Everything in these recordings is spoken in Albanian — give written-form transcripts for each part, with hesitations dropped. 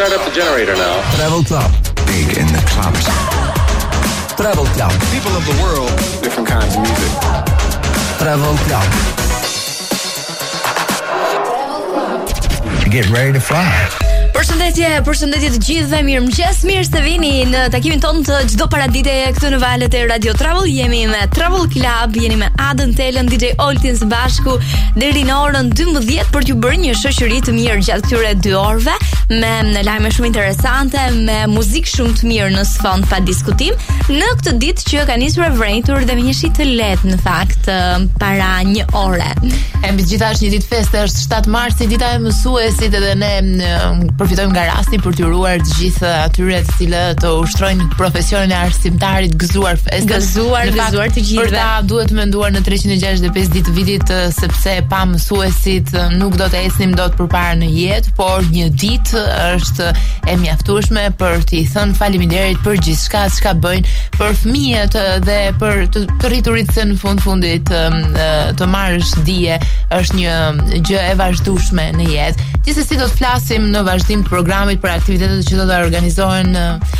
start up the generator now. Travel Club. Big in the clubs. Travel Club. People of the world. Different kinds of music. Travel Club. Get ready to fly. Përshëndetje të gjithëve, mirëmëngjes, mirë se vini në takimin tonë të çdo paraditeje këtu në valët e Radio Travel. Jemi me Travel Club, jeni me Adën Telën, DJ Oltin së bashku deri në orën 12 për t'ju bërë një shoqëri të mirë gjatë këtyre 2 orëve me lajme shumë interesante, me muzikë shumë të mirë në sfond pa diskutim. Në këtë ditë që ka nisur e vrentur dhe me një shi të lehtë në fakt para 1 ore. E mbi gjitha është një ditë feste, është 7 marsi, dita e mësuesit, edhe ne përfitojmë nga rasti për t'u uruar të gjithë atyre të cilët të ushtrojnë profesionin e arsimtarit, gëzuar festën. Gëzuar të gjithëve. Për ta duhet menduar në 365 ditë vitit, sepse pa mësuesit nuk do të ecnim dot përpara në jetë, por një ditë është e mjaftueshme për t'i thënë faleminderit për gjithçka çka bëjnë për fëmijët dhe për të rriturit se në fundit të marrësh dije është një gjë e vazhdueshme në jetë. Gjithsesi do të flasim në vazhdim të programit për aktivitetet që do të organizohen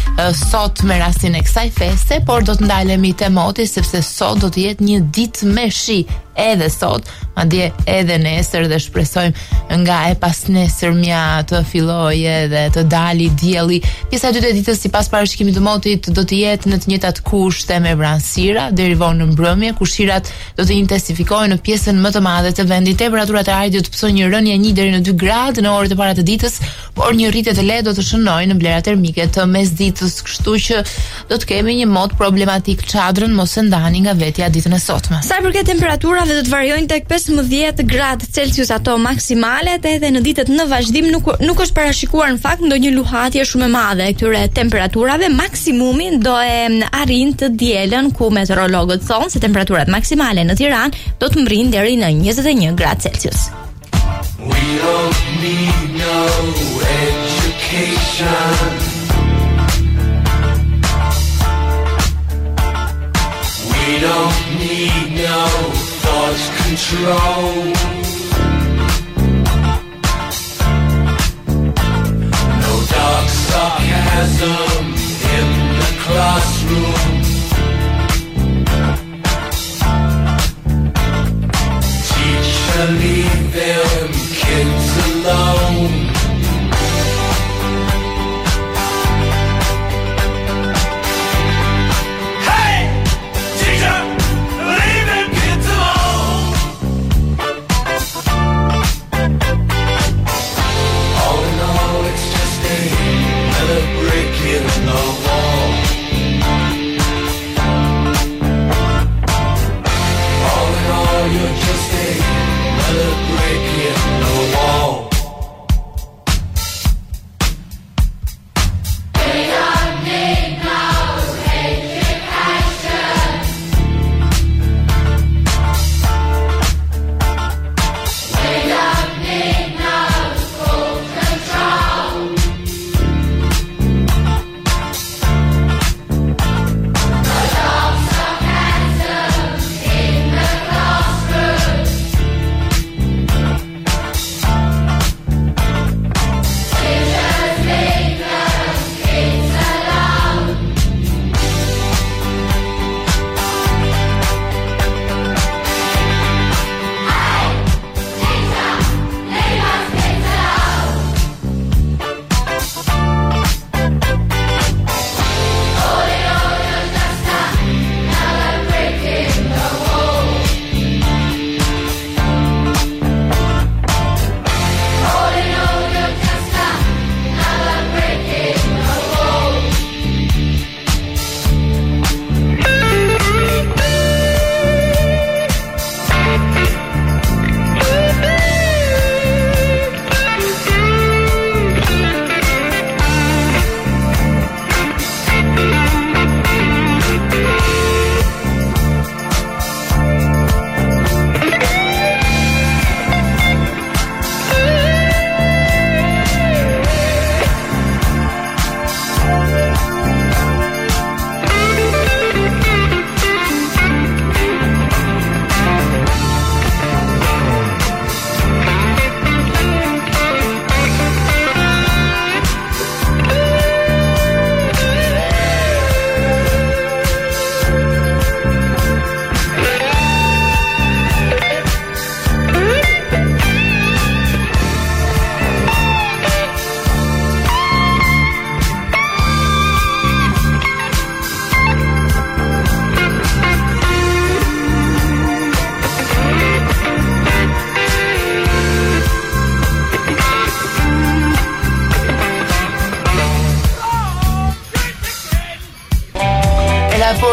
sot me rastin e kësaj feste, por do të ndalemi te moti sepse sot do të jetë një ditë me shi. Edhe sot, madje edhe nesër, dhe shpresojmë nga e pas nesërmja të fillojë dhe të dali dielli. Pjesa e dytë e ditës sipas parashikimit të motit do të jetë në të njëjtat kushte me vranësira deri vonë në mbrëmje. Kushirat do të intensifikohen në pjesën më të madhe të vendit. Temperaturat e ajrit do të pësojnë një rënje 1 deri në 2 gradë në orët e para të ditës, por një rritje të lehtë do të shënojë në vlera termike të mesditës, kështu që do të kemi një mot problematik. Çadrën mos e ndani nga vetja ditën e sotme. Sa i përket temperaturave dhe të variojnë tek 15 gradë Celsius ato maksimalet, edhe në ditët në vazhdim nuk është parashikuar në fakt ndonjë luhatje shumë e madhe e këtyre temperaturave. Maksimumin do e arrin të dielën, ku meteorologët thonë se temperaturat maksimale në Tiranë do të mbrinë deri në 21 gradë Celsius. We don't need no education. We don't need no thought control. No dark sarcasm in the classroom. Teacher, leave them kids alone. You're just another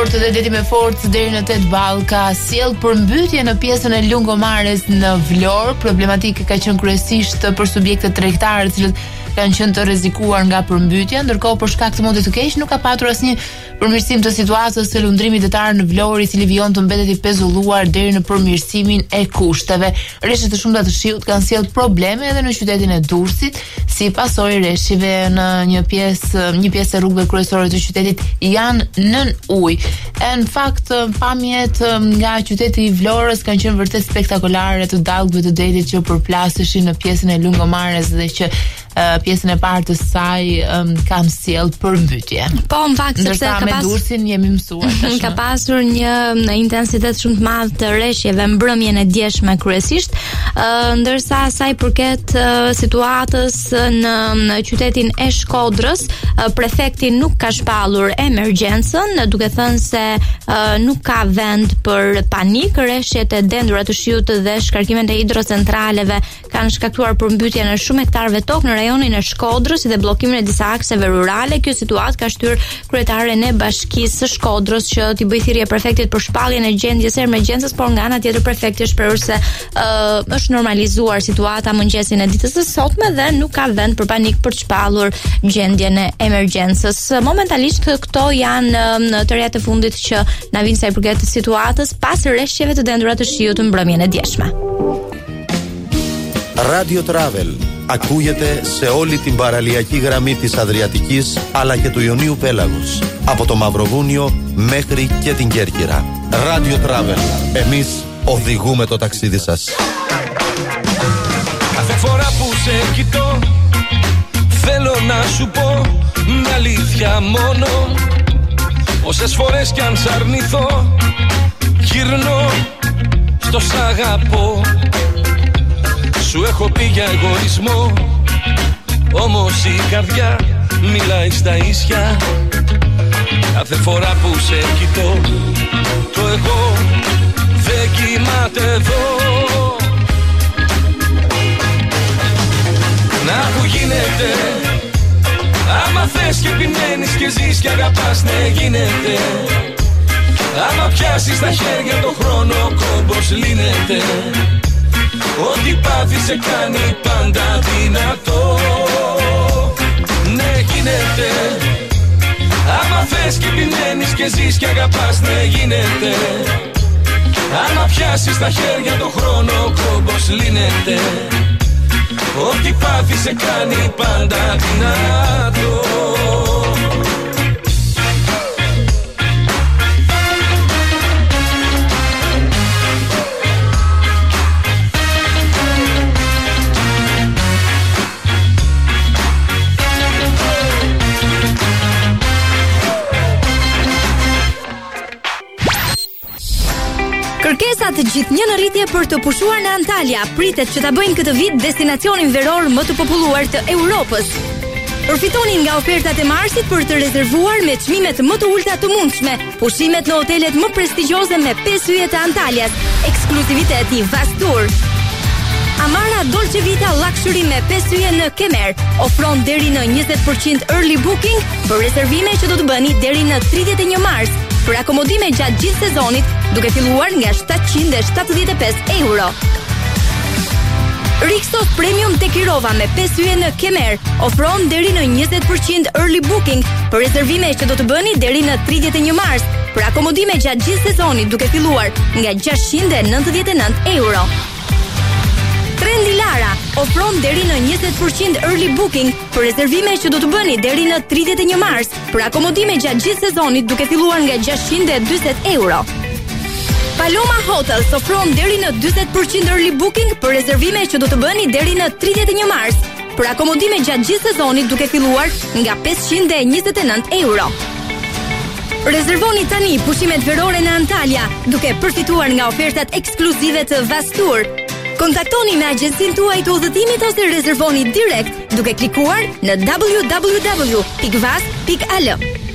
fortë dhe deti me fortë deri në 8 ball ka sjell përmbytje në pjesën e lungomares në Vlorë. Problematika ka qenë kryesisht për subjektet tregtarë, të cilët kanë qenë të rrezikuar nga përmbytja, ndërkohë për shkak të modit të keq nuk ka patur asnjë përmirësim të situatës së lundrimit detar në Vlorë, i cili vijon të mbetet i pezulluar deri në përmirësimin e kushteve. Rreshtet të shumta të shiut kanë sjellë probleme edhe në qytetin e Durrësit, si pasojë rreshjeve në një pjesë e rrugëve kryesore të qytetit janë nën ujë. Në fakt, pamjet nga qyteti i Vlorës kanë qenë vërtet spektakolare, të dallgëve të detit që përplaseshin në pjesën e lungomares dhe që pjesën e parë të saj kanë sjell përmbytye. Po, në fakt, sepse ka me Durrësin jemi mësuar tash. Ka pasur një intensitet shumë të madh të rreshjeve mbrëmjen e djeshme kryesisht, ndërsa sa i përket situatës në qytetin e Shkodrës, prefekti nuk ka shpallur emergjencën, duke thënë se nuk ka vend për panik. Rreshjet e dendura të shiut dhe shkarkimet e hidrocentraleve kanë shkaktuar përmbytje në shumë hektarëve tokë në rajonin e Shkodrës dhe bllokimin e disa akseve rurale. Kjo situatë ka shtyr kryetaren e Bashkisë së Shkodrës që t'i bëjë thirrje prefektit për shpalljen e gjendjes së emergjencës, por nga ana tjetër prefekti shprehur se është normalizuar situata mëngjesin e ditës së sotme dhe nuk ka vend për panik për të shpallur gjendjen e emergjencës. Momentalisht këto janë të rejat e fundit që na vinë sa i përket situatës pas rreshjeve të dendura të shiut në mbrëmjen e djeshme. Radio Travel ακούγεται σε όλη την παραλιακή γραμμή της Αδριατικής αλλά και του Ιωνίου Πέλαγος, από το Μαυροβούνιο μέχρι και την Κέρκυρα. Radio Travel. Εμείς οδηγούμε το ταξίδι σας. Κάθε φορά που σε κοιτώ θέλω να σου πω μια αλήθεια μόνο. Όσες φορές κι αν σ' αρνηθώ γυρνώ στο σ' αγαπώ. Σου έχω πει για εγωισμό, όμως η καρδιά μιλάει στα ίσια. Κάθε φορά που σε κοιτώ το εγώ δεν κοιμάται εδώ. Να που γίνεται, άμα θες και επιμένεις και ζεις και αγαπάς, ναι γίνεται. Άμα πιάσεις τα χέρια το χρόνο ο κόμπος λύνεται. Ό,τι πάθει σε κάνει πάντα δυνατό. Ναι γίνεται. Άμα θες και επιμένεις και ζεις και αγαπάς, ναι γίνεται. Άμα πιάσεις τα χέρια το χρόνο ο κόμπος λύνεται. Ό,τι πάθει σε κάνει πάντα δυνατό. Kërkesat të gjithnjë në rritje për të pushuar në Antalya pritet që ta bëjnë këtë vit destinacionin veror më të populluar të Europës. Përfitoni nga ofertat e Marsit për të rezervuar me çmimet më të ulta të mundshme, pushimet në hotelet më prestigjioze me 5 yje të Antalyas, ekskluziviteti Vastur. Amara Dolce Vita Luxury me 5 yje në Kemer ofron deri në 20% early booking për rezervime që do të bëni deri në 31 mars. Për akomodime gjatë gjithë sezonit, duke filluar nga 775 euro. Rixos Premium Tekirova me 5 yje në Kemer ofron deri në 20% early booking për rezervime që do të bëni deri në 31 mars. Për akomodime gjatë gjithë sezonit, duke filluar nga 699 euro. Trendi Lara ofron deri në 20% early booking për rezervime që do të bëni deri në 31 mars, për akomodime gjatë gjithë sezonit duke filluar nga 640 euro. Paloma Hotels ofron deri në 40% early booking për rezervime që do të bëni deri në 31 mars, për akomodime gjatë gjithë sezonit duke filluar nga 529 euro. Rezervoni tani pushimet verore në Antalya duke përfituar nga ofertat ekskluzive të Vastur. Kontaktoni me agjencinë tuaj të udhëtimit ose rezervoni direkt duke klikuar në www.vas.al.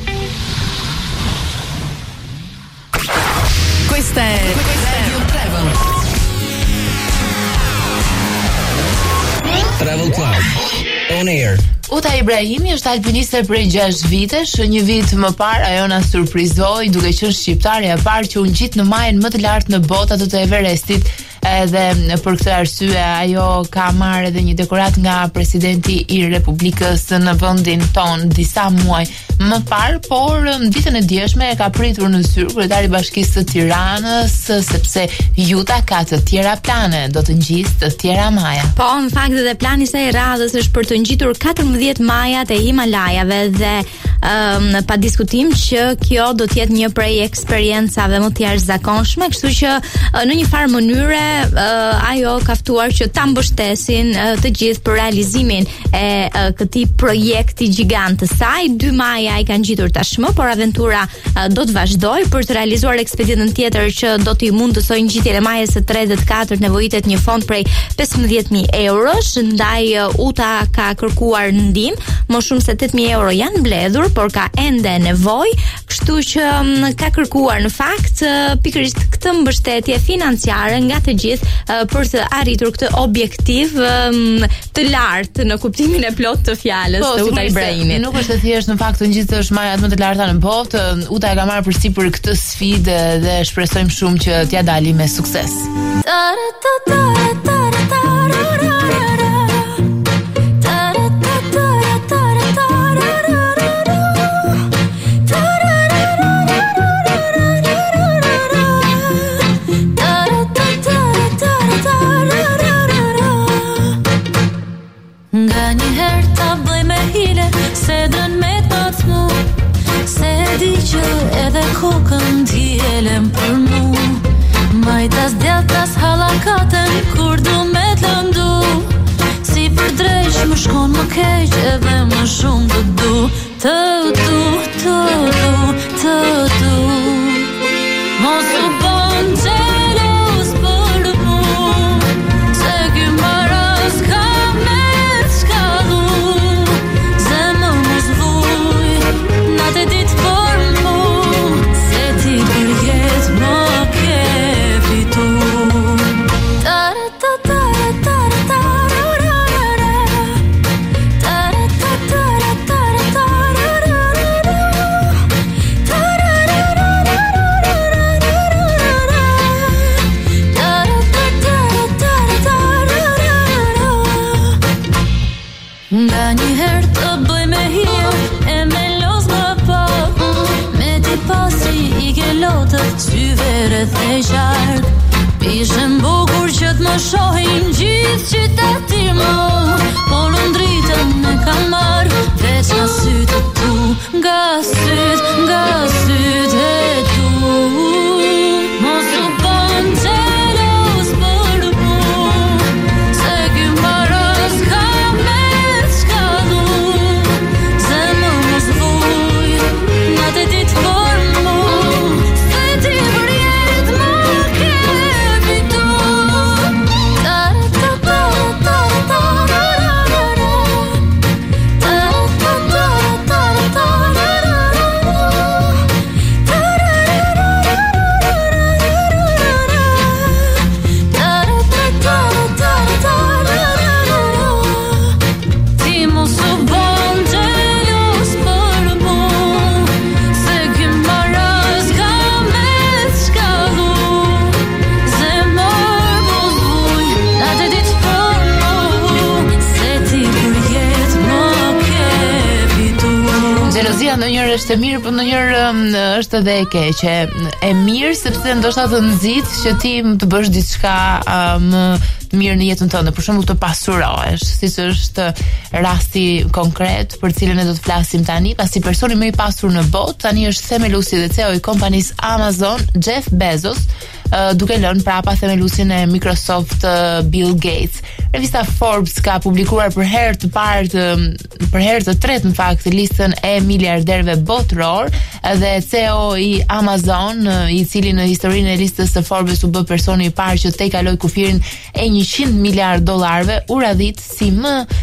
Questa è Radio Travel. Travel Club. On air. Uta Ibrahimi është alpiniste prej 6 vitesh. Një vit më parë ajo na surprizoi duke qenë shqiptarja e parë që u ngjit në majën më të lartë në botë, atë të Everestit. Edhe për këtë arsye ajo ka marrë edhe një dekorat nga presidenti i Republikës në vendin ton disa muaj më parë, por në ditën e djeshme e ka pritur në zyrë kryetari i Bashkisë së Tiranës, sepse Juta ka të tjera plane, do të ngjisë të tjera maja. Po, në fakt edhe plani i saj radhës është për të ngjitur 14 majat e Himalajave dhe pa diskutim që kjo do të jetë një prej eksperiencave më të jashtëzakonshme, kështu që në një farë mënyre ajo ka ftuar që ta mbështesin të gjithë për realizimin e këtij projekti gjigant të saj. 2 maja ai ka ngjitur tashmë, por aventura do të vazhdojë. Për të realizuar ekspeditën tjetër që do t'i mundësojë ngjitjen e majës së 3 dhe të 4 nevojitet një fond prej 15.000 eurosh, ndaj Uta ka kërkuar ndihmë. Më shumë se 8.000 euro janë mbledhur, por ka ende nevojë, kështu që ka kërkuar në fakt pikërisht këtë mbështetje financiare nga të gjithë për të arritur këtë objektiv të lartë në kuptimin e plot të fjalës të Uta Ibrahimit. Nuk është thjesht në fakt të ngjitësh majat më të larta në botë. Uta e ka marrë përsipër këtë sfidë dhe shpresojmë shumë që t'ja dali me sukses. Nga një herë ta bëj me hile, se dën me të të mu, se di që edhe kokën t'i elem për mu. Majtas djatas halakaten, kur du me të lëndu, si për drejsh më shkon më keq, edhe më shumë të du. Të du, të du, të du. Mos u bon gjelos për mu, se ky maraz ka me shkalu. Zemër mos vuj, natë e ditë për mu, se ti për jetë më ke fitu. Nga një herë të bëj me hir, e me los më pak, me ti pasi i ke lotët, syve rreth e qark. Pishen bukur që t'më shohin gjithë qyteti mu, por unë dritën e kam marrë, veç nga sytë tu, nga sytë e tu. Mos u bon gjelos për mu, se ky maraz ka me shkalu. Zemër mos vuj, natë e ditë për mu, se ti për jetë më ke fitu. Ti mos u bon gjelos për mu, se ky maraz ka me shkalu. Zemër mos vuj, natë e ditë për mu, se ti për jetë më ke fitu. Xhelozia ndonjëherë është e mirë, por ndonjëherë është edhe e keqe. E mirë sepse ndoshta të nxit që ti të bësh diçka më mirë në jetën tënde, për shembull të pasurohesh, siç është rasti konkret për cilën ne do të flasim tani, pasi personi më i pasur në botë tani është themeluesi dhe CEO i kompanisë Amazon, Jeff Bezos, duke lënë prapa themeluesin e Microsoft, Bill Gates. Revista Forbes ka publikuar për herë të tretë në fakt listën e miliarderëve botëror, dhe CEO i Amazon, i cili në historinë e listës së Forbes u bë personi i parë që te kaloi kufirin e $100 miliard, u radhit si më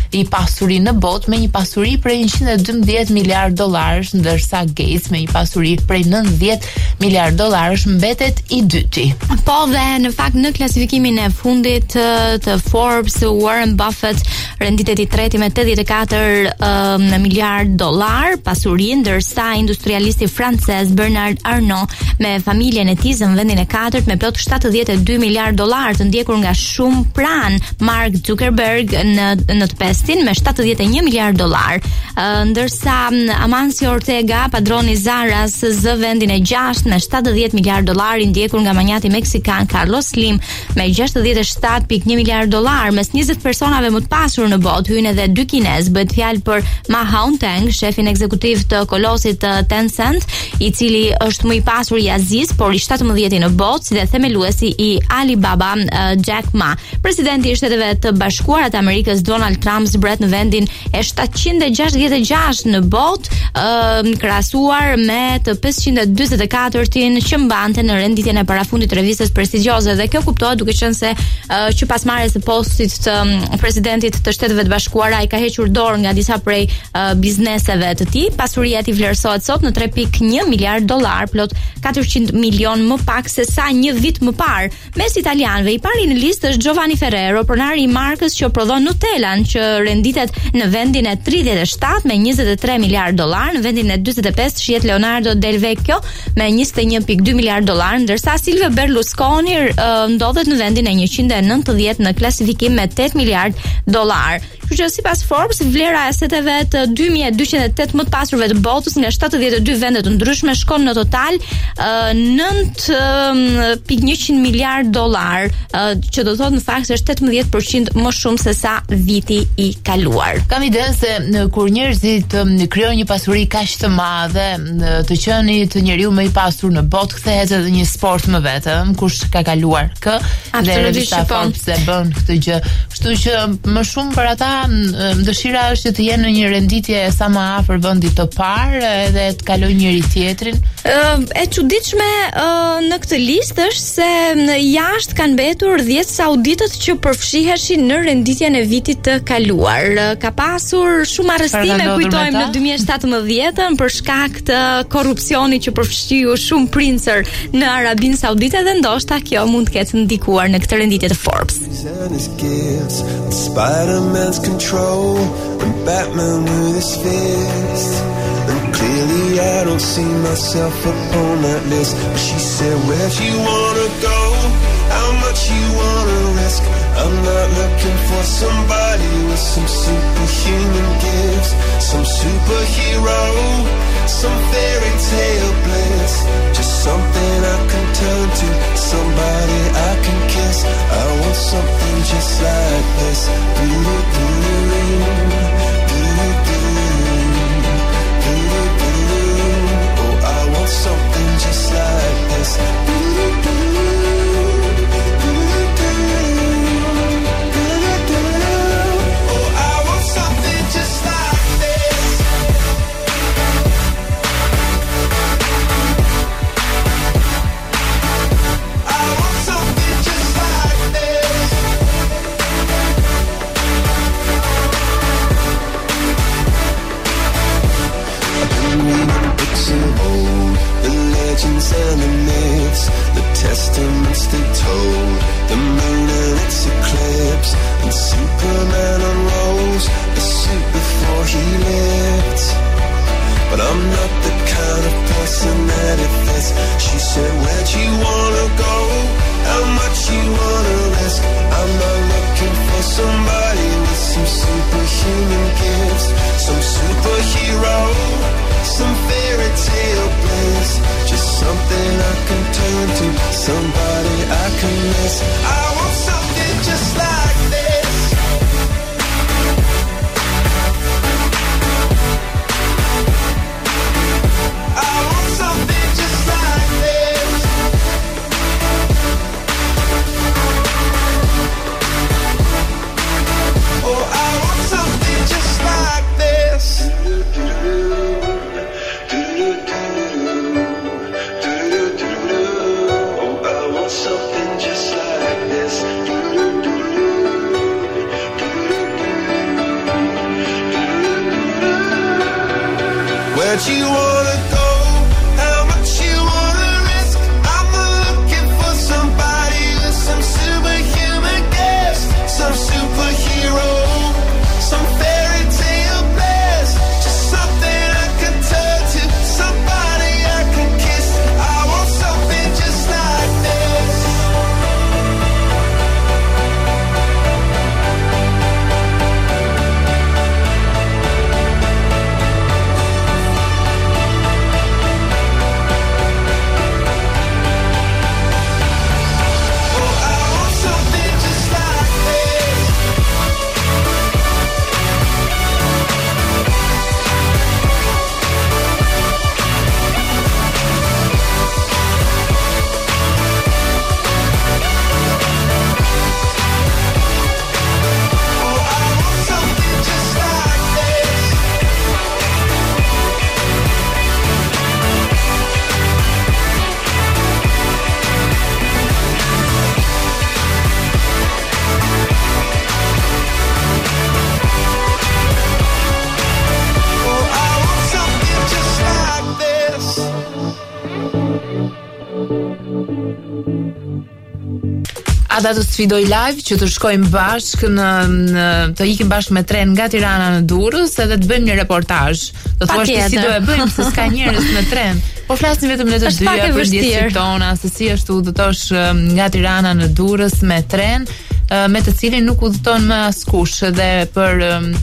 i pasuri në botë me një pasuri prej 112 miliard dollarësh, ndërsa Gates me një pasuri prej 90 miliard dollarësh mbetet i dyti. Po, dhe në fakt në klasifikimin e fundit të Forbes, Warren Buffett renditet i treti me 84 miliard dollar pasuri, ndërsa industrialisti francez Bernard Arnault me familjen e tij në vendin e katërt me plot 72 miliard dollar, të ndjekur nga shumë pran Mark Zuckerberg në të pestin me 71 miliard dollar, ndërsa Amancio Ortega, padroni Zaras, zë vendin e 6 me 70 miliard dollar, i ndjekur nga manjati meksikan Carlos Slim me 67.1 miliard dollar. Mes 20 personave më të pasur në botë hyn edhe 2 kinez, bëhet fjalë për Ma Hongteng, shefin ekzekutiv të kolosit Tencent, i cili është më i pasur i Azisë, por i 17-i në botë, si dhe themeluesi i Alibaba, Jack Ma. Presidenti i Shteteve të Bashkuara të Amerikës Donald Trump zbret në vendin e 766 në botë, krahasuar me të 544-in që mbante në renditjen e parafundit të revistës prestigjioze, dhe kjo kuptohet duke qenë se që pas marrjes së postit të presidentit të Shteteve të Bashkuara ai ka hequr dorë nga disa prej bizneseve të tij. Pasuria e tij vlerësohet sot në 3.1 miliard dollar, plot 400 milion më pak se sa një vit më parë. Mes italianëve i pari në listë është Giovanni Ferrero, pronari i markës që prodhon Nutellan, që renditet në vendin e 37 me 23 miliard dollar, në vendin e 45 shihet Leonardo Del Vecchio me 21.2 miliard dollar, ndërsa Silvio Berlusconi ndodhet në vendin e 190 në klasifikim me 8 miliard dollar. Kështu që sipas Forbes, vlera e aseteve të 2208 më të pasurve të botës nga 72 vende të ndryshme shkon në total 9.100 miliard dollar, që do të thotë në fakt se është 18% më shumë se sa viti i kaluar. Kam idenë se kur njerëzit krijojnë një pasuri kaq të madhe, të qenit njeriu më i pasur në botë kthehet edhe një sport më vetëm, kush ka kaluar kë, dhe revista Forbes e bën këtë gjë. Kështu që më shumë për ata dëshira është që të jenë në një renditje sa më afër vendit të parë edhe të kalojnë njëri tjetrin. E çuditshme në këtë listë është se jashtë kanë mbetur 10 sauditët që përfshiheshin në renditjen e vitit të kaluar. Ka pasur shumë arrestime, kujtojmë, në 2017 për shkak të korrupsionit që përfshiu shumë princer në Arabinë Saudite, dhe ndoshta kjo mund të ketë ndikuar në këtë renditje të Forbes. Spider-Man's control and Batman with his fist. And clearly I don't see myself upon that list. But she said, where'd you wanna go? How much you wanna risk? I'm not looking for somebody with some superhuman gifts, some superhero, some fairy tale bliss. Just something I can turn to, somebody I can kiss. I want something just like this. Oh, I want something just like this. And the myths, the testaments they told, the moon and its eclipse, and Superman unrolls the suit before he lived. But I'm not the kind of person that it fits. She said, where'd you wanna go? How much you wanna risk? I'm not looking for somebody with some superhuman gifts, some superhero, some fairy tale bliss. Just something I can turn to, somebody I can miss. I want something just like this. I want something just like this. Oh, I want something just like this. Something just like this. you wanna go, how much you wanna risk. I'm looking for somebody with some superhuman gifts, some superhero, some fairy tale bliss, just something I can turn to, somebody I can kiss. I want something just like this. Oh, I want something just like this. Oh, I want something just like this. Oh, I want something just like this. Ata të sfidoj live që të shkojmë bashkë të ikim bashkë me tren nga Tirana në Durrës edhe të bëjmë një reportazh. Do thuash ti si do e bëjmë se s'ka njerëz në tren. Po flasim vetëm ne të dyja për ndjesitë tona, se si është u udhëtosh nga Tirana në Durrës me tren, me të cilin nuk udhëton më askush dhe për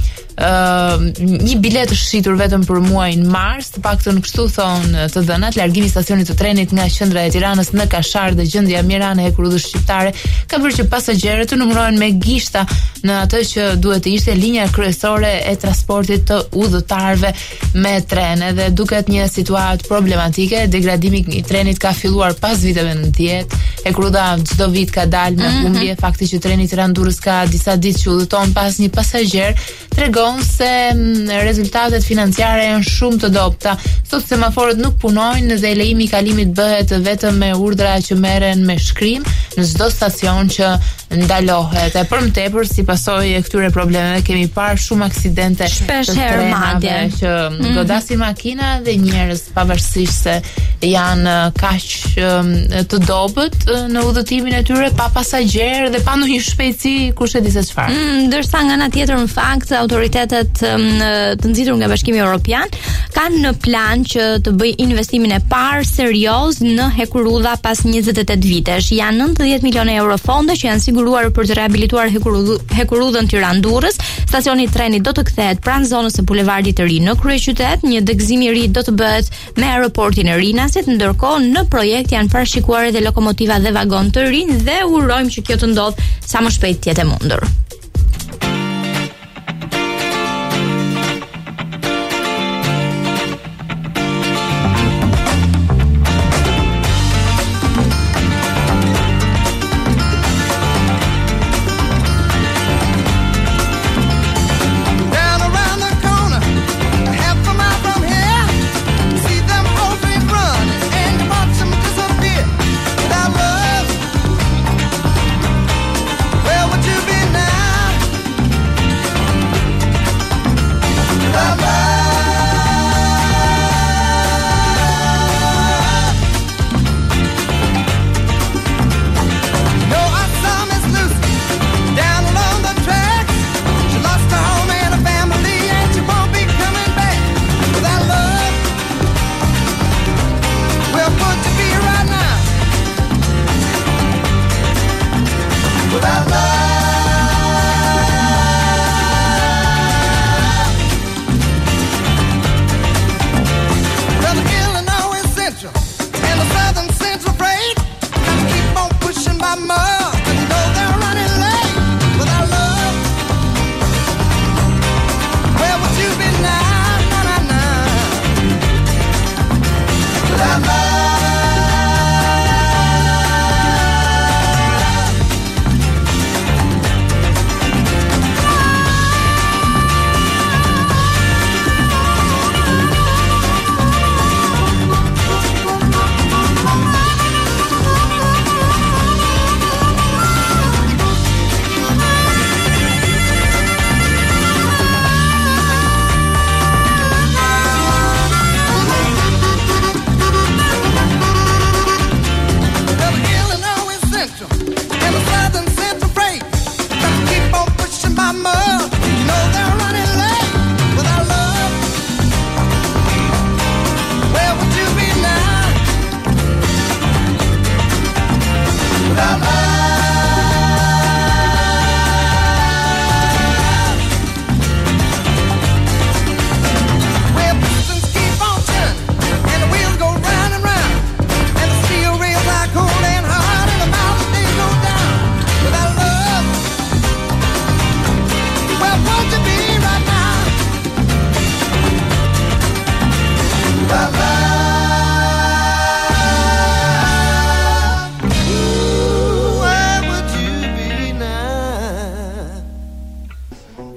një bilet është shitur vetëm për muajin mars, të paktën kështu thon të dhënat. Largimi i stacionit të trenit nga qendra e Tiranës në Kashar dhe gjendja mirane e hekurudhës shqiptare ka bërë që pasagerët të numërohen me gishta në atë që duhet të ishte linja kryesore e transportit të udhëtarëve me tren. Dhe duket një situatë problematike. Degradimi i trenit ka filluar pas viteve 90. Hekurudha çdo vit ka dalë me humbje. Fakti që treni Tiranë-Durrës ka disa ditë që udhëton pas një pasagjer tregon se rezultatet financiare janë shumë të dobta. Sot semaforët nuk punojnë dhe lejimi i kalimit bëhet vetëm me urdhra që merren me shkrim në çdo stacion që ndalohet. E për më tepër, si pasojë e këtyre problemeve, kemi parë shumë aksidente shpesh të herë madje që godasin makina dhe njerëz, pavarësisht se janë kaq të dobët në udhëtimin e tyre, pa pasagjer dhe pa ndonjë shpejtësi, kush e di se çfarë. Ndërsa nga ana tjetër, në fakt, autoritetet të nxitur nga Bashkimi Evropian kanë në plan që të bëj investimin e parë serioz në hekurudha pas 28 vitesh. Janë 90 milionë euro fonde që janë siguruar për të rehabilituar hekurudhën Tiranë-Durrës. Stacioni i trenit do të kthehet pranë zonës së bulevardit të ri në kryeqytet. Një dëgzim i ri do të bëhet me aeroportin e Rinasit, ndërkohë në projekt janë parashikuar edhe lokomotiva dhe vagon të rinj dhe urojmë që kjo të ndodhë sa më shpejt të jetë e mundur. Where would you be now?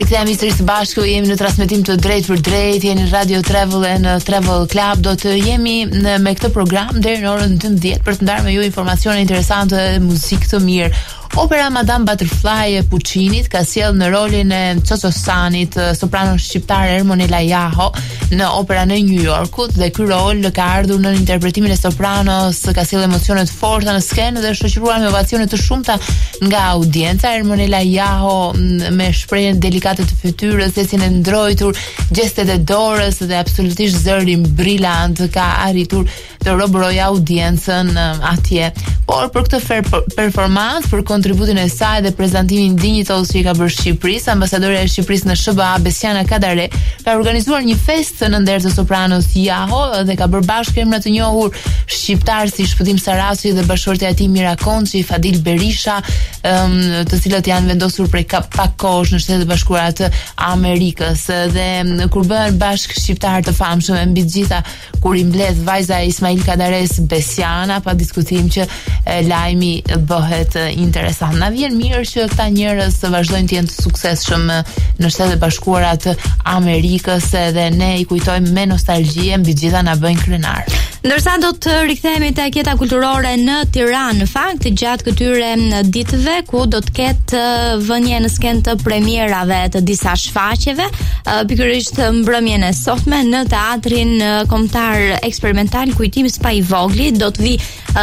rikthehemi sërish së bashku, jemi në transmetim të drejtë për drejtë, jeni në Radio Travel e në Travel Club. Do të jemi me këtë program deri në orën 12 për të ndarë me ju informacione interesante, muzikë të mirë. Opera Madame Butterfly e Puccinit ka sjell në rolin e Cocosanit sopranon shqiptare Ermonela Jaho në operën e New Yorkut, dhe ky rol ka ardhur në interpretimin e sopranos, ka sjell emocione të forta në skenë dhe shoqëruar me ovacione të shumta nga audienca. Ermonela Jaho me shprehjen delikate të fytyrës, sesin e ndrojtur, gjestet e dorës dhe absolutisht zërin brillant ka arritur të robrojë audiencën atje. Por për këtë performancë, për kontributin e saj dhe prezantimin dinjitos që i ka bërë Shqipërisë, ambasadorja e Shqipërisë në SBA Besiana Kadare ka organizuar një festë në nder të sopranos Jaho dhe ka bërë bashkë emra të njohur shqiptar si Shpëtim Sarasi dhe bashkëshortja e tij Mira Konçi, Fadil Berisha, të cilët janë vendosur prej pak kohësh në Shtetet e Bashkuara të Amerikës. Dhe kur bëhen bashkë shqiptar të famshëm, mbi të gjitha kur i mbledh vajza e Ismail Kadares, Besiana, pa diskutim që lajmi bëhet interesant. Na vjen mirë që këta njerëz vazhdojnë të jenë të suksesshëm në Shtetet e Bashkuara të Amerikës dhe ne i kujtojmë me nostalgji, mbi të gjitha na bëjnë krenar. Ndërsa do të rikthehemi te Aketa Kulturore në Tiranë, në fakt gjatë këtyre ditëve ku do të ketë vënje në skenë të premierave të disa shfaqjeve, pikërisht mbrëmjen e sotme në Teatrin Kombëtar Eksperimental Kujtimi Spa i Voglit do të vi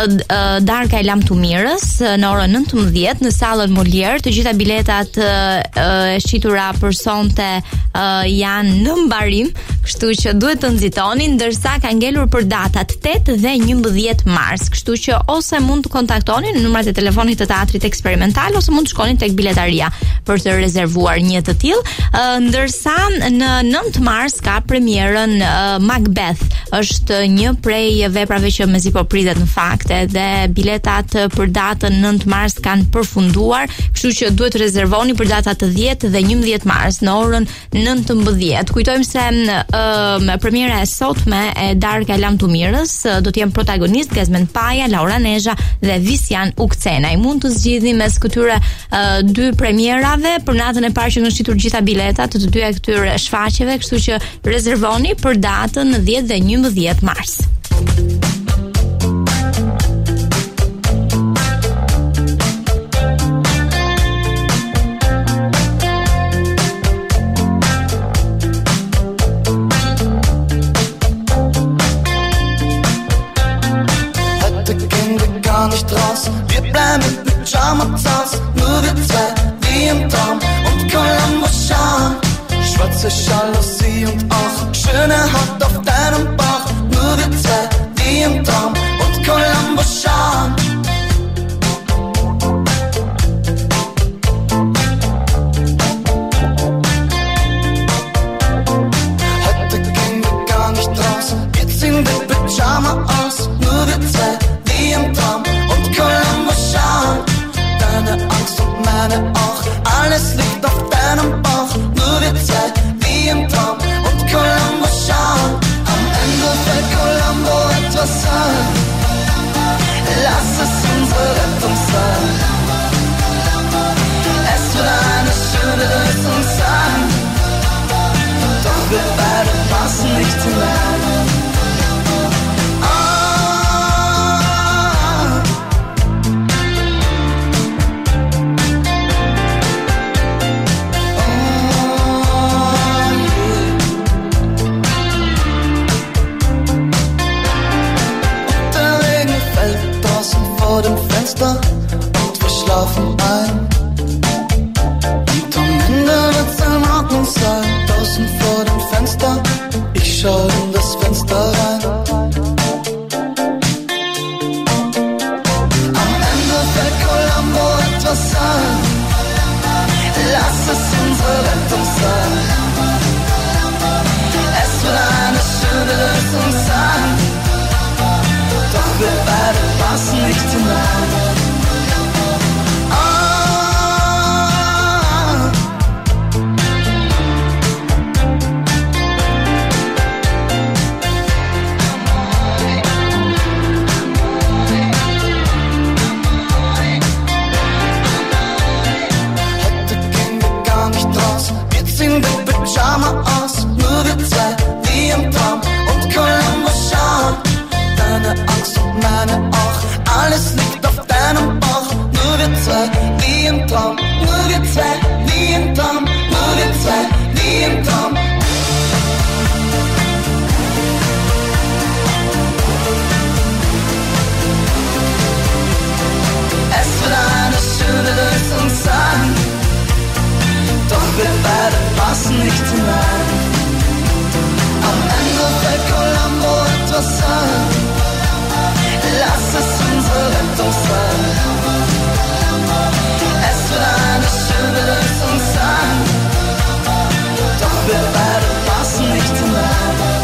Darka e Lam Tumirës në orën 19 në sallën Molière. Të gjitha biletat e shqitura për sonte janë në mbarim, kështu që duhet të nxitoni, ndërsa ka ngelur për datat 8 dhe 11 mars, kështu që ose mund të kontaktoni në numrat e telefonit të Teatrit Eksperimental ose mund të shkoni tek biletaria për të rezervuar një të tillë. Ndërsa në 9 mars ka premierën Macbeth, është një prej veprave që mezi po pritet në fakt, dhe biletat për datën 9 mars kanë përfunduar, kështu që duhet të rezervoni për datat të 10 dhe 11 mars në orën 19. Kujtojmë se premiera e sotme e Darka e Lam Tumirës do të jenë protagonist Gazmen Paja, Laura Nezha dhe Visjan Ukcenaj. Mund të zgjidhni mes këtyre dy premierave për natën e parë që kanë shitur gjitha biletat të dyja këtyre shfaqjeve, kështu që rezervoni për datën 10 dhe 11 mars. Wir bleiben mit Pyjamas aus, nur wir zwei, wie im Traum und Columbo schauen. Schwarze Jalousie und auch schöne Haut auf deinem Bauch, nur wir zwei, wie im Traum und Columbo schauen. Heute gehen wir gar nicht raus, wir ziehen den Pyjama aus, nur wir zwei, wie im Traum. Columbo schauen, deine Angst und meine auch, alles liegt auf deinem Bauch, nur wir zwei, wie im Traum und Columbo schauen. Am Ende fällt Columbo etwas ein, lass es unsere Rettung sein. Es wird eine schöne Lösung sein, doch wir beide passen nicht hinein. Vor dem Fenster und wir schlafen ein. Und am Ende wird's in Ordnung sein. Draußen vor dem Fenster, ich schau in das Fenster ziehen die Pyjama aus, nur wir zwei, wie im Traum. Und Columbo schauen, deine Angst und meine auch. Alles liegt auf deinem Bauch, nur wir zwei, wie im Traum. Nur wir zwei, wie im Traum. Nur wir zwei, wie im Traum. Es wird eine schöne Lösung sein, doch wir beide passen nicht hinein. Am Ende wird Columbo etwas sein, lass es unsere Rettung sein. Es wird eine schöne Lösung sein, doch wir beide passen nicht hinein.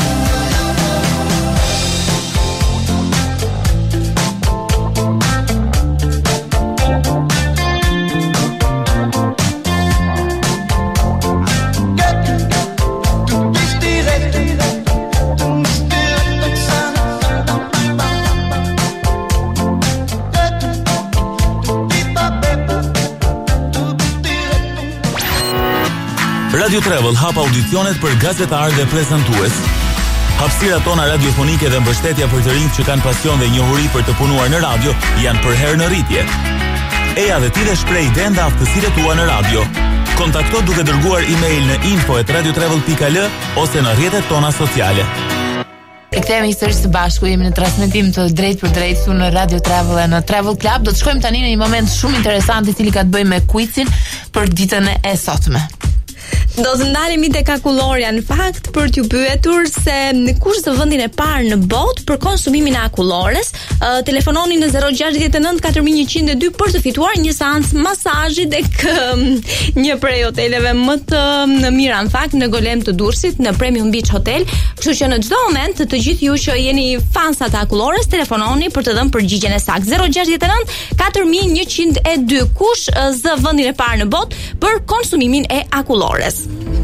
Radio Travel hap audicionet për gazetarë dhe prezantues. Hapësirat tona radiofonike dhe mbështetja për të rinjt që kanë pasion dhe njohuri për të punuar në radio janë për herë në rritje. Eja dhe ti dhe shpreh idenë dhe aftësitë tua në radio. Kontakto duke dërguar email në info@radiotravel.al ose në rrjetet tona sociale. E kthehemi sërish së bashku, jemi në transmetim të drejtë për drejtë në Radio Travel e në Travel Club. Do të shkojmë tani në një moment shumë interesant i cili ka të bëjë me quizin për ditën e sotme. Do të ndalemi tek akullorja në fakt për t'ju pyetur se kush është vendin e parë në botë për konsumimin e akullores. Telefononi në 069 4102 për të fituar një seancë masazhi tek një prej hoteleve më të mira në fakt në Golem të Durrësit në Premium Beach Hotel. Kështu që në çdo moment të gjithë ju që jeni fansa të akullores, telefononi për të dhënë përgjigjen e saktë. 069 4102 kush zë vendin e parë në botë për konsumimin e akullores.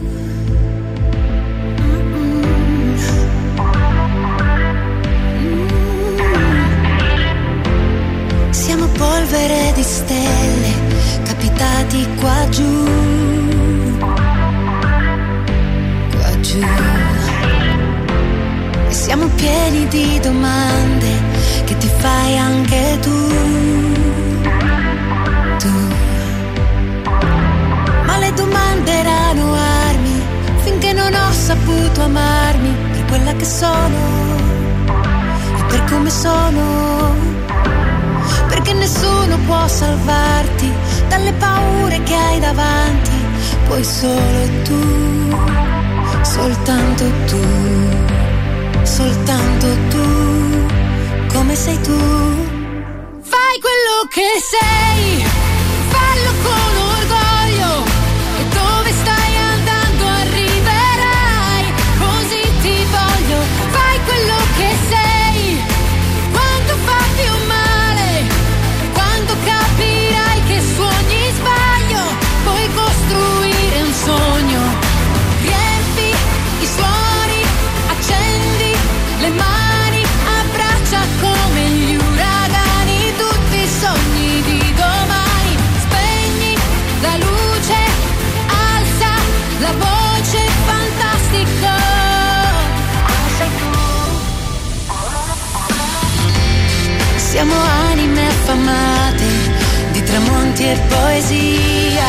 Siamo polvere di stelle capitati qua giù, qua giù. E siamo pieni di domande che ti fai anche tu. Ma le domande erano armi finché non ho saputo amarmi per quella che sono e per come sono. Perché nessuno può salvarti dalle paure che hai davanti, puoi solo tu, soltanto tu, soltanto tu, come sei tu. Fai quello che sei, fallo con orgoglio, e dove stai andando arriverai, così ti voglio. Fai quello che sei, quando fa più male, quando capirai che suoni sbaglio, puoi costruire un sogno. Riempi i suoni, accendi le mani, abbraccia come gli uragani tutti i sogni di domani. Spegni la luce, alza la voce, fantastico. Sei tu. Siamo anime affamate di tramonti e poesia.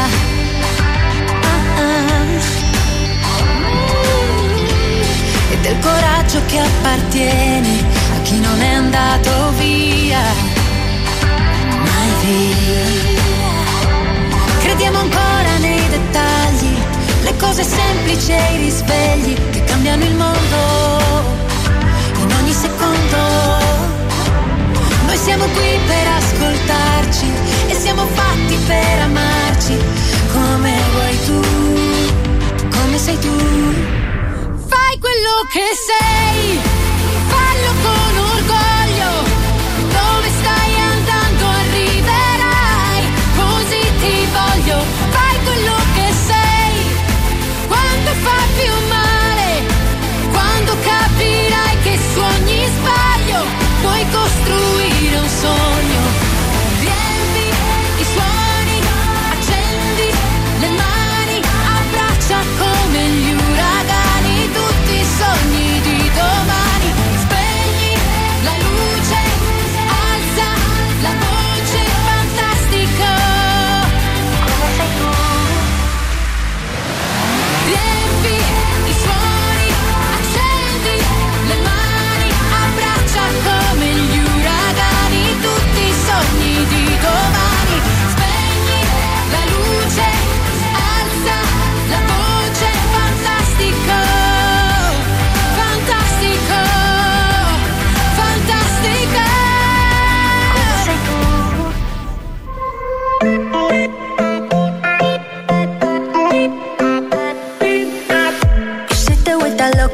E del coraggio che appartiene a chi non è andato via, mai via. Crediamo ancora nei dettagli, le cose semplici e i risvegli che cambiano il mondo in ogni secondo. Noi siamo qui per ascoltarci e siamo fatti per amarci come vuoi tu, come sei tu. Fai quello che sei, fallo con orgoglio, dove stai andando arriverai, così ti voglio. Fai quello che sei, quando fa più male, quando capirai che su ogni sbaglio puoi costruire un sogno. Riempi i suoni, accendi le mani, abbraccia con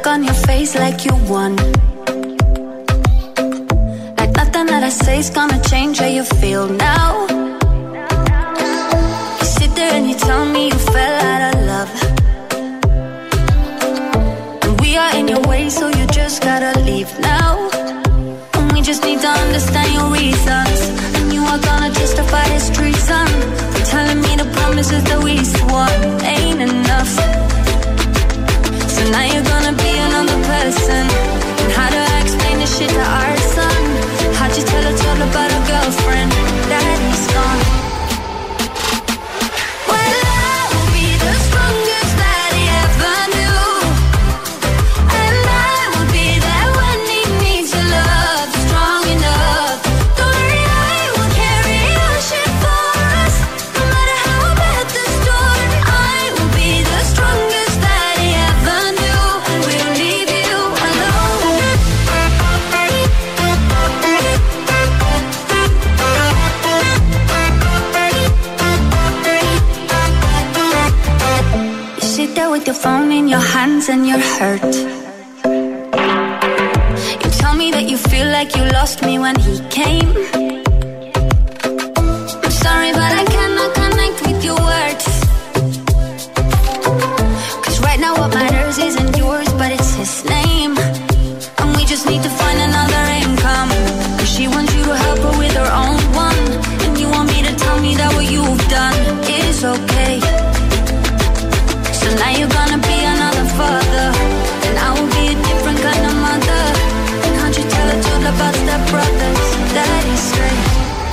look on your face like you won. Like nothing that I say's gonna change how you feel now. You sit there and you tell me you fell out of love. And we are in your way, so you just gotta leave now. And we just need to understand your reasons. And you are gonna justify this treason. Telling me the promises that we swore ain't enough. So now you're gonna be another person. And how do I explain this shit to our son? How'd you tell a child about a girlfriend that he's gone? Well, I will be the strongest that he ever knew. And I will be there when he needs your love, strong enough. Don't worry, I will carry your shit for us. No matter how bad the storm, I will be the strongest that he ever knew. And we'll leave you alone. You sit there with your phone in your hands and you're hurt. You tell me that you feel like you lost me when he came. I'm sorry, but I cannot connect with your words. 'Cause right now what matters isn't yours, but it's his name. And we just need to find another income. 'Cause she wants you to help her with her own one. And you want me to tell me that what you've done is okay. So now you're gonna be another father. And I will be a different kind of mother. And how'd you tell a child about step brothers that he's straight?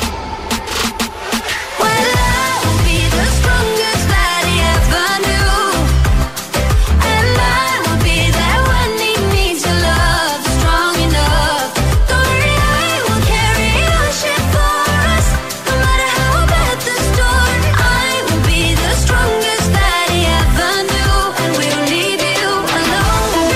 Well, I will be the strongest that he ever knew. And I will be there when he needs your love, strong enough. Don't worry, I will carry your shit for us. No matter how bad the storm, I will be the strongest that he ever knew. And we'll leave you alone.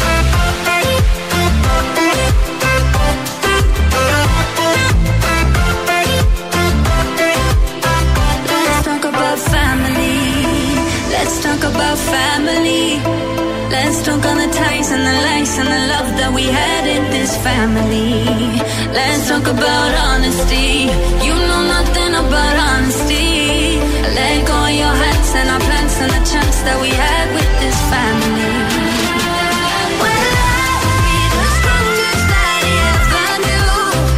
Let's talk about family. Let's talk about family. Let's talk on the ties and the lies and the love that we had in this family. Let's talk about honesty. You know nothing about honesty. Let go of your hands and our plans and the chance that we had with this family. Well, I will be the strongest that he ever knew.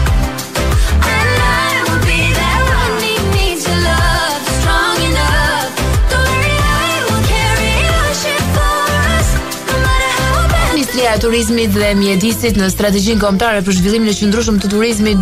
And I will be there when he needs your love, strong enough. Don't worry, I will carry your shit for us. No matter how bad. Ministria e Turizmit dhe Mjedisit në strategjinë kombëtare për zhvillimin e qëndrueshëm të turizmit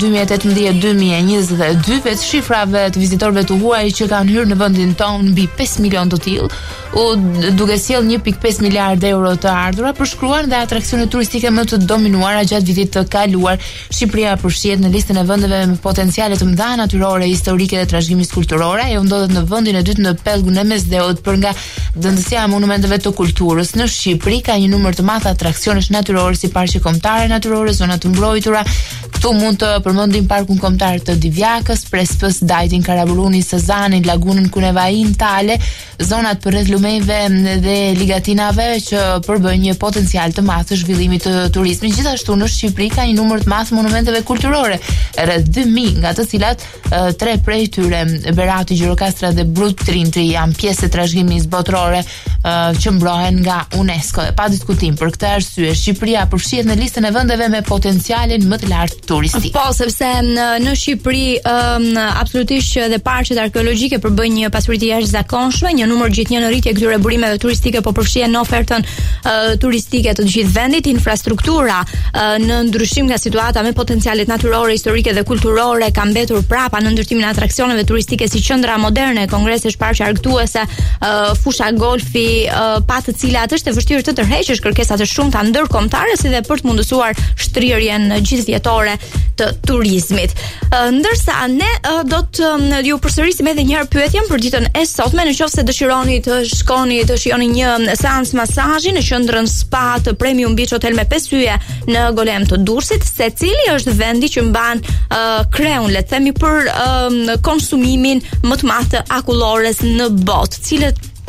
2018-2022, vetë shifrave të vizitorëve të huaj që kanë hyrë në vendin tonë mbi 5 milion të tillë, duke sjell 1.5 miliard euro të ardhura, përshkruan dhe atraksionet turistike më të dominuara gjatë vitit të kaluar. Shqipëria përfshihet në listën e vendeve me potenciale të mëdha natyrore, historike dhe trashëgimisë kulturore. Ajo ndodhet në vendin e dytë në pellgun e Mesdheut për nga dëndësia e monumenteve të kulturës. Në Shqipëri ka një numër të madh atraksionesh natyrore, si parqe kombëtare natyrore, zona të mbrojtura. Këtu mund të përmendim parkun kombëtar të Divjakës, Prespës, Dajtin, Karaburuni, Sezanin, lagunën Kunevain, Tale, zonat përreth Lumeve dhe ligatinave që përbëjnë një potencial të madh të zhvillimit të turizmit. Gjithashtu në Shqipëri ka një numër të madh monumenteve kulturore, rreth 2000, nga të cilat 3 prej tyre, Berati, Gjirokastra dhe Brut Trindri, janë pjesë të trashëgimisë botërore që mbrohen nga UNESCO. E pa diskutim, për këtë arsye Shqipëria përfshihet në listën e vendeve me potencialin më të lartë turistik. Po, sepse në Shqipëri absolutisht që dhe parqet arkeologjike përbëjnë një pasuri të jashtëzakonshme, një numër gjithnjë në rritje këtyre burimeve turistike, po përfshihen në ofertën turistike të gjithë vendit. Infrastruktura në ndryshim nga situata me potencialet natyrore, historike dhe kulturore ka mbetur prapa në ndërtimin e atraksioneve turistike si qendra moderne, kongresesh, parqe argëtuese, fusha golfi, pa të cilat është e vështirë të tërheqësh kërkesat e shumta ndërkombëtare, si dhe për të mundësuar shtrirjen gjithëvjetore të turizmit. Ndërsa ne do të ju përsërisim edhe një herë pyetjen për ditën e sotme, nëse dëshironi të shkoni të shijoni një seancë masazhi në qendrën Spa të Premium Beach Hotel me 5 yje në Golem të Durrësit, se cili është vendi që mban kreun, le të themi, për konsumimin më të madh të akullores në botë, cilët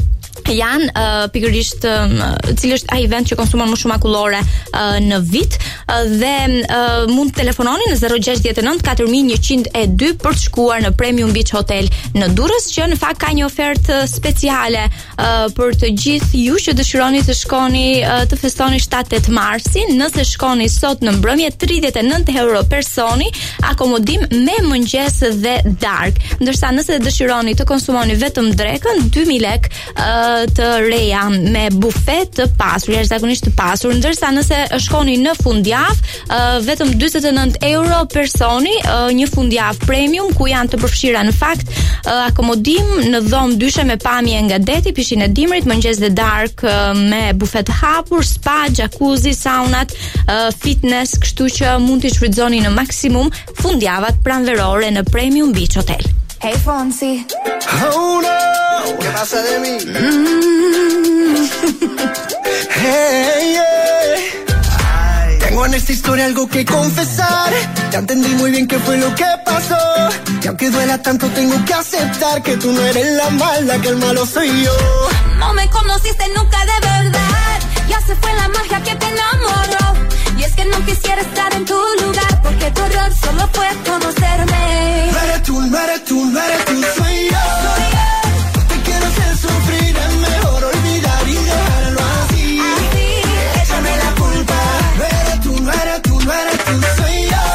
janë pikërisht cili është ai vend që konsumon më shumë akullore në vit dhe mund të telefononi në 069 4102 për të shkuar në Premium Beach Hotel në Durrës, që në fakt ka një ofertë speciale për të gjithë ju që dëshironi të shkoni të festoni 7-8 marsin. Nëse shkoni sot në mbrëmje, 39 euro personi, akomodim me mëngjes dhe darkë. Ndërsa nëse dëshironi të konsumoni vetëm drekën, 2000 lek të reja me bufet të pasur, jashtëzakonisht të pasur, ndërsa nëse shkoni në fundjavë, vetëm 49 euro personi, një fundjavë premium ku janë të përfshira në fakt akomodim në dhomë dyshe me pamje nga deti, pishinë e dimrit, mëngjes dhe darkë me bufet të hapur, spa, jacuzzi, saunat, fitness, kështu që mund t'i shfrytëzoni në maksimum fundjavat pranverore në Premium Beach Hotel. Hey Fonsi. Oh no, ¿qué pasa de mí? Hey, yeah. Tengo en esta historia algo que confesar. Ya entendí muy bien qué fue lo que pasó. Y aunque duela tanto tengo que aceptar que tú no eres la mala, que el malo soy yo. No me conociste nunca de verdad. Ya se fue la magia que te enamoró. Y es que no quisiera estar en tu lugar, porque tu error solo fue conocerme. No eres tú, no eres tú, no eres tú, soy yo. Te quiero hacer sufrir, es mejor olvidar y dejarlo así. Échame la culpa. No eres tú, no eres tú, no eres tú, soy yo.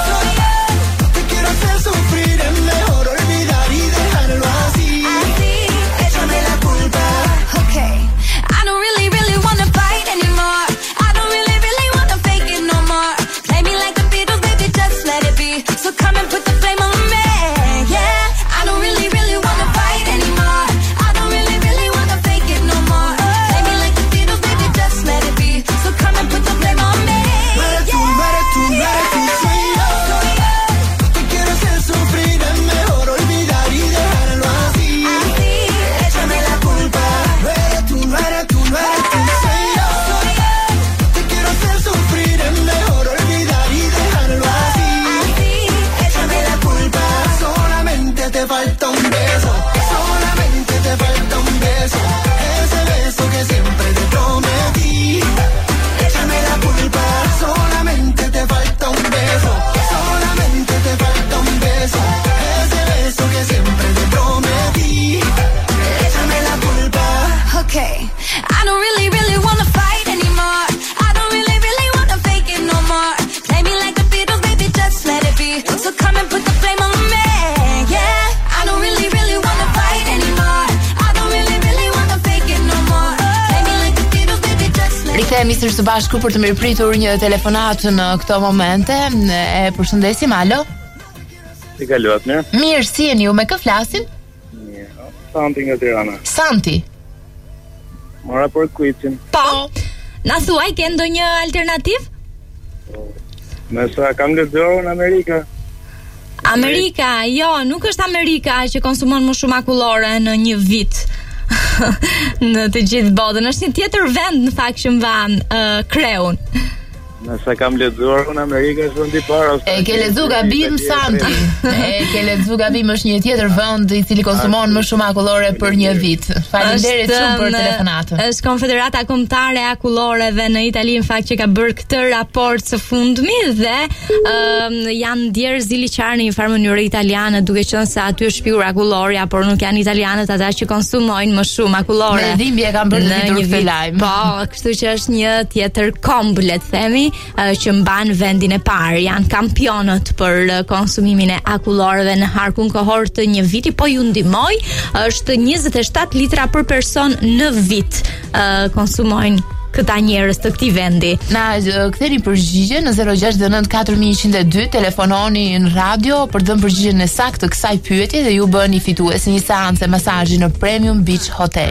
Te quiero hacer sufrir, es mejor olvidar y dejarlo así. Échame la culpa. Okay, I don't really wanna fight anymore. I don't really wanna fake it no more. Play me like the Beatles, baby, just let it be. So come and put the flame on me, yeah. I don't really wanna fight anymore. I don't really wanna fake it no more. Play me like the Beatles, baby, just let it be. So come and put the flame on me, no eres tú, no eres tú, no eres tú, soy yo. Te quiero hacer sufrir, es mejor olvidar y dejarlo así. Échame la culpa. No eres tú, no eres tú, no eres tú, soy yo. Te quiero hacer sufrir, es mejor olvidar y dejarlo así. Échame la culpa. Solamente te falta un beso. Solamente te falta un beso. Ese beso que siempre te prometí. Échame la culpa. Solamente te falta un beso. Solamente te falta un beso. Ese beso que siempre te prometí. Échame la culpa. Okay, I don't really wanna fight anymore. I don't really wanna fake it no more. Play me like the Beatles, baby, just let it be. So come and put the flame on me, yeah. I don't really wanna fight anymore. I don't really wanna fake it no more. Play me like the Beatles, baby, just let it be. Rikthehemi sërish së bashku për të mirëpritur një telefonat në këto momente. E përshëndesim, alo. Si kaluat mirë? Mirë, si jeni ju, me kë flasim? Mirë. Santi nga Tirana. Santi. Mora për quizin. Po. Na thuaj, ke ndonjë alternativë? Nësa kam lexuar në Amerika. Amerika, jo, nuk është Amerika që konsumon më shumë akullore në një vit në të gjithë botën. Është një tjetër vend në fakt që mban kreun. Nësa kam lexuar në Amerika është vendi para. E ke lexuar gabim, Santi. E ke lexuar gabim, është një tjetër vend i cili konsumon më shumë akullore për një vit. Faleminderit shumë për telefonatën. Është Konfederata Kombëtare e Akulloreve në Itali në fakt që ka bërë këtë raport së fundmi dhe janë ndjer ziliqar në një farë mënyrë italiane, duke qenë se aty është shpiur akulloria, por nuk janë italianët ata që konsumojnë më shumë akullore. Me dhimbje kanë bërë ditur këtë lajm. Po, kështu që është një tjetër komb, le të themi, që mban vendin e parë. Janë kampionët për konsumimin e akulloreve në harkun kohor të një viti, po ju ndihmoj, është 27 litra për person në vit konsumojnë këta njerëz të këtij vendi. Na ktheni përgjigje në 069 4102, telefononi në radio për të dhënë përgjigjen e saktë të kësaj pyetje dhe ju bëni fitues një seancë masazhi në Premium Beach Hotel.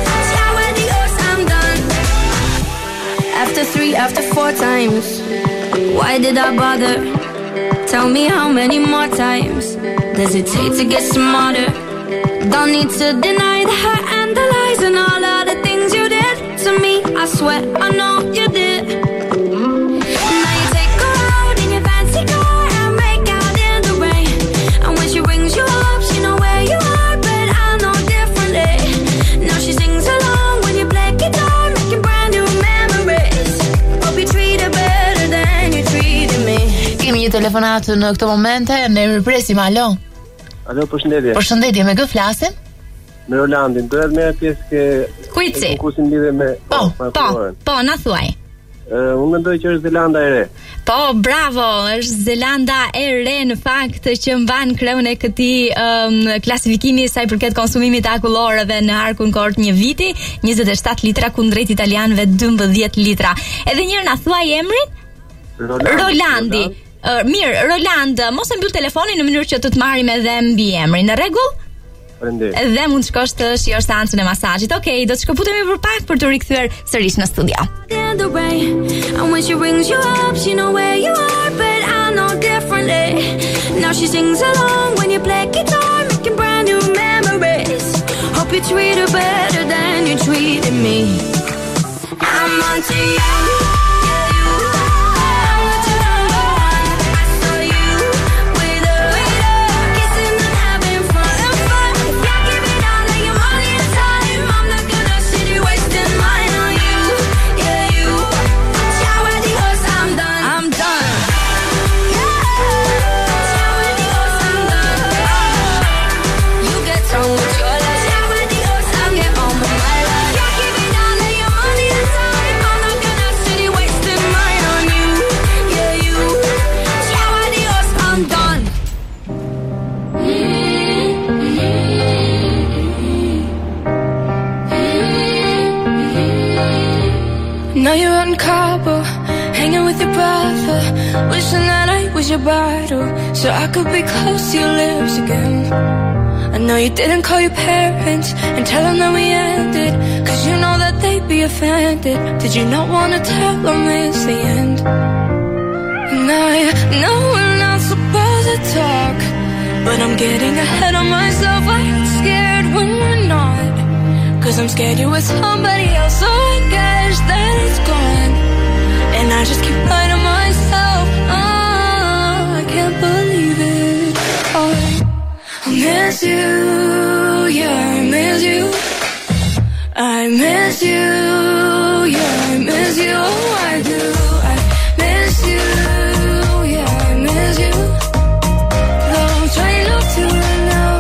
After 4 times Why did I bother? Tell me how many more times does it take to get smarter? Don't need to deny the hurt and the lies and all of the things you did to me. I swear I know you did. Now you take her out in your fancy car and make out in the rain. And when she rings you up, she know where you are, but I know differently. Now she sings along when you play guitar, making brand new memories. Hope you treat her better than you treated me. Kemi një telefonat në këto momente, ne mirpresim, alo. Alo, përshëndetje. Përshëndetje, me kë flasim? Me Rolandin, dohet me pjesë ke Kujtësi? Konkursin lidhe me Po, na thuaj. Unë mendoj që është Zelanda e re. Po, bravo, është Zelanda e re në fakt që mban kreun e këtij klasifikimi sa i përket konsumimit të akullorëve në arkun kort një viti, 27 litra kundrejt italianëve 12 litra. Edhe një herë na thuaj emrin? Rolandi. Mirë, Roland, mos e mbyll telefonin në mënyrë që të marrim edhe mbi emrin. Në rregull? Faleminderit. Dhe mund të shkosh të shijosh seancën e masazhit. Okej, do të shkëputemi për pak për të rikthyer sërish në studio. And when she rings you up, she know where you are, but I know differently. Now she sings along when you play guitar, making brand new memories. Hope you treat her better than you treated me. I'm onto you. Now you're out in Cabo, hanging with your brother, wishing that I was your bottle, so I could be close to your lips again. I know you didn't call your parents and tell them that we ended, cause you know that they'd be offended. Did you not want to tell them it's the end? And I know we're not supposed to talk, but I'm getting ahead of myself. I'm scared when we're not, cause I'm scared you're with somebody else, so I guess that it's gone. And I just keep lying to myself. I can't believe it. I miss you, yeah, I miss you. I miss you, yeah, I miss you. Oh, I do. I miss you, yeah, I miss you. Though I'm trying not to now.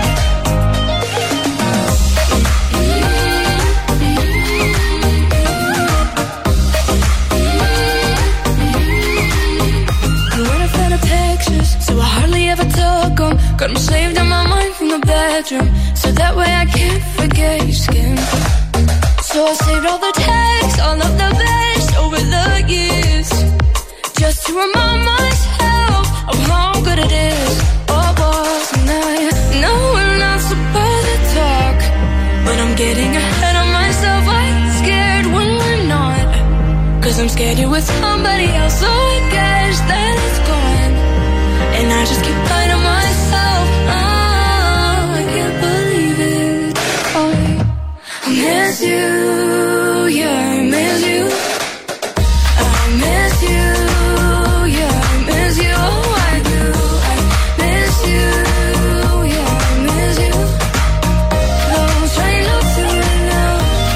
Got them saved in my mind from the bedroom, so that way I can't forget your skin. So I saved all the texts, all of the best over the years, just to remind myself of how good it is. What was, and I know we're not supposed to talk, but I'm getting ahead of myself. I'm scared when we're not, cause I'm scared you're with somebody else, so I guess that it's gone. And I just keep lying to myself. I can't believe it. I miss you, yeah, I miss you. I miss you, yeah, I miss you. Oh, I do. I miss you, yeah, I miss you. Though I'm trying not to right now.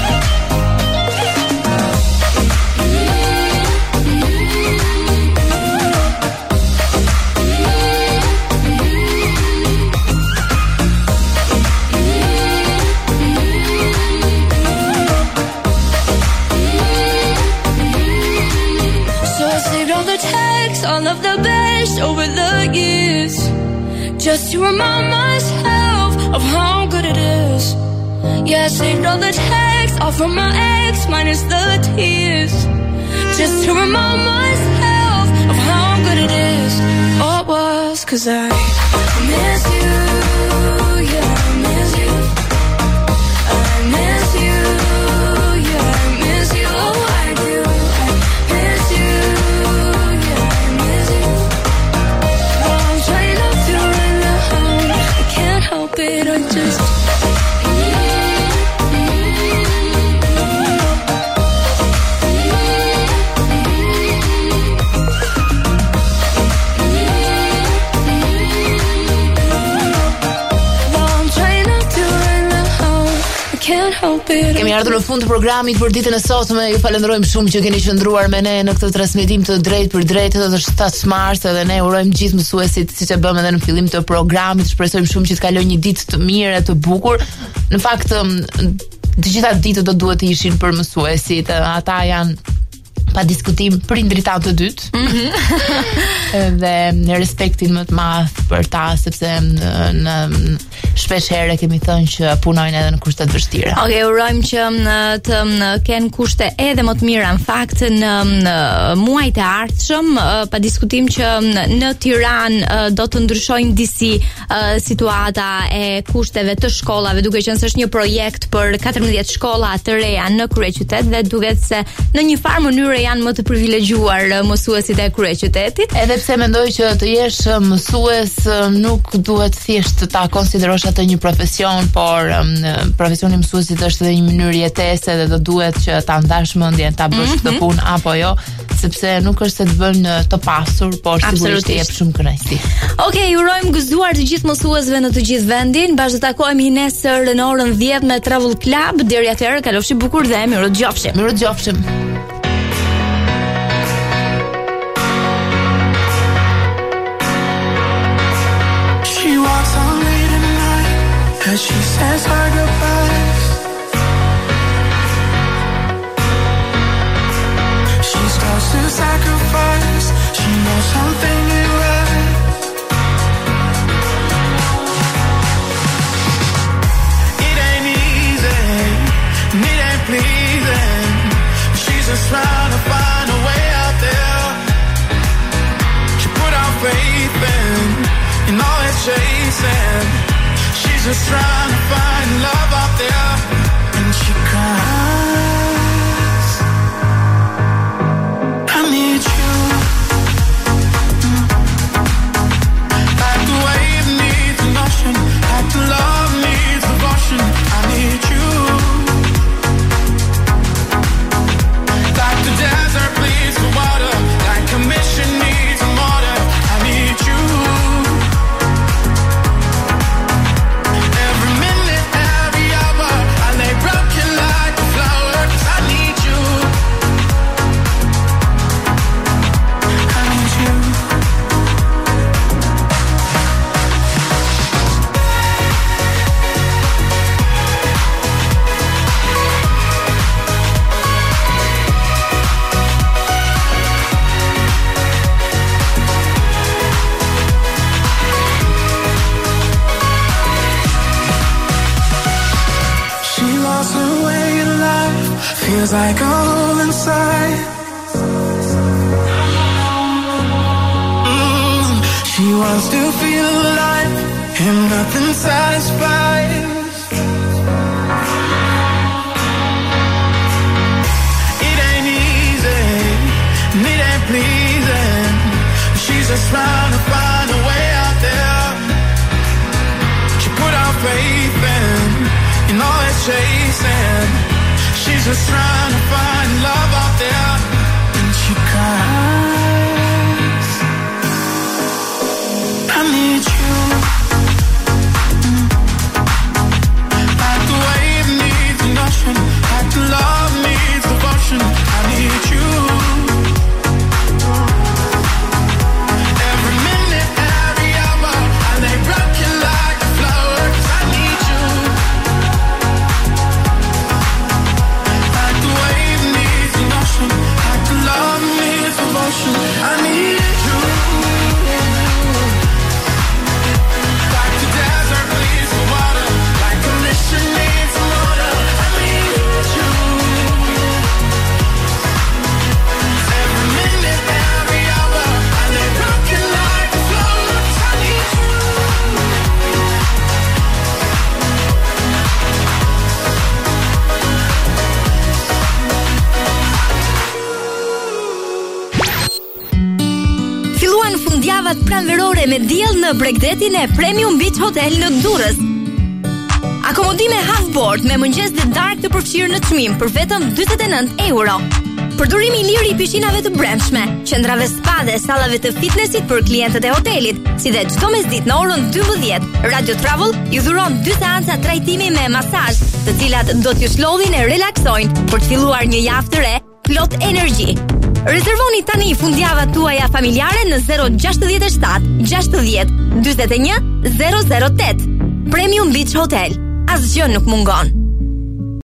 All of the best over the years, just to remind myself of how good it is. Yeah, I saved all the texts, all from my ex, minus the tears, just to remind myself of how good it is. Oh, it was, cause I miss you, yeah, I miss you. I miss you, yeah, I miss you. Oh, I do. I miss you, yeah. help it. Kemi ardhur në fund të programit për ditën e sotme. Ju falenderojmë shumë që keni qëndruar me ne në këtë transmetim të drejtë për drejtë të 7 mars, edhe ne urojmë gjithë mësuesit, siç e bëmë edhe në fillim të programit, shpresojmë shumë që të kalojnë një ditë të mirë e të bukur. Në fakt, të gjitha ditët do duhet të ishin për mësuesit, ata janë pa diskutim prindrit të dytë. Dhe në respektin më të madh për ta, sepse në shpesh herë kemi thënë që punojnë edhe në kushte të vështira. Okej, urojmë që të kenë kushte edhe më të mira. Në fakt në muajt e ardhshëm, pa diskutim që në Tiranë do të ndryshojnë disi situata e kushteve të shkollave, duke qenë se është një projekt për 14 shkolla të reja në kryeqytet dhe duket se në një farë mënyrë janë më të privilegjuar mësuesit e kryeqytetit. Edhe pse mendoj që të jesh mësues nuk duhet thjesht ta konsiderosh atë një profesion, por profesioni i mësuesit është edhe një mënyrë jetese dhe do duhet që ta ndash mendjen, ta bësh këtë punë apo jo, sepse nuk është se të bën të pasur, por sigurisht të jep shumë kënaqësi. Okej, urojmë gëzuar të gjithë mësuesve në të gjithë vendin. Bashkë të takohemi nesër në orën 10 me Travel Club. Deri atëherë, kalofshi bukur dhe mirëdëgjofshim. Mirëdëgjofshim. As she says her goodbyes, she starts to sacrifice. She knows something ain't right. It ain't easy, and it ain't pleasing. She's just trying to find a way out there. She put our faith in all it's chasing. She's just trying to find love out there, and she cries. I need you, like the wave needs an ocean, like the love needs devotion. I need you, like the desert bleeds for water, like a mission needs a mortar. I need you. Feels like a hole inside. She wants to feel alive, and nothing satisfies. It ain't easy, and it ain't pleasing. She's just trying to find a way out there. She put our faith in all it's chasing. She's just trying to find love out there, and she cries. I need you, like the wave needs an ocean, like the love needs devotion. I need you. Every minute, every hour, I lay broken like a flower, 'cause I need you. Like the love needs devotion, I need you. Like the desert bleeds for water, like a mission needs a mortar. I need you. Every minute, every hour, I lay broken like a flower, 'cause I need you. Filluan fundjavat pranverore me diell në Bregdetin e Premium Beach Hotel në Durrës. Akomodime half board me mëngjes dhe darkë të përfshirë në çmim për vetëm 49 euro. Përdorimi i lirë i pishinave të brendshme, qendrave spa dhe sallave të fitnessit për klientët e hotelit, si dhe çdo mesditë në orën 12, Radio Travel ju dhuron 2 seanca trajtimi me masazh, të cilat do t'ju shlodhin e relaksojnë për të filluar një javë të re plot energji. Rezervoni tani fundjavat tuaja familjare në 067 60 41 008. Premium Beach Hotel. Asgjë nuk mungon.